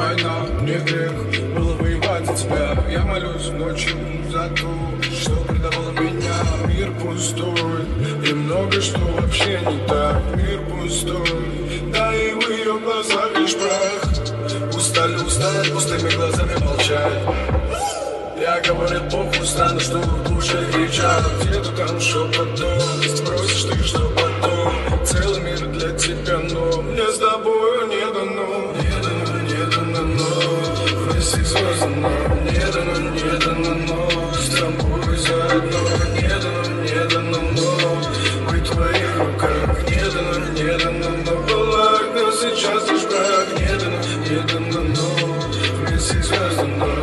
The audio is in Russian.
война, мне грех было воевать за тебя. Я молюсь ночью за ту, что предавала меня. Мир пустой, и много что вообще не так. Мир пустой, да и в ее глазах лишь прах. Устали пустыми глазами молчать. Я говорил Богу, странно, что в душе кричат. Где-то там шепотом, спросишь ты, что потом. Целый мир для тебя, но мне с тобою не дано. Не дано, но вместе звездно. Не дано, но с тобой заодно. Не дано, но быть в твоих руках. Не дано, но была, но сейчас лишь брак. Не дано, но вместе звездно.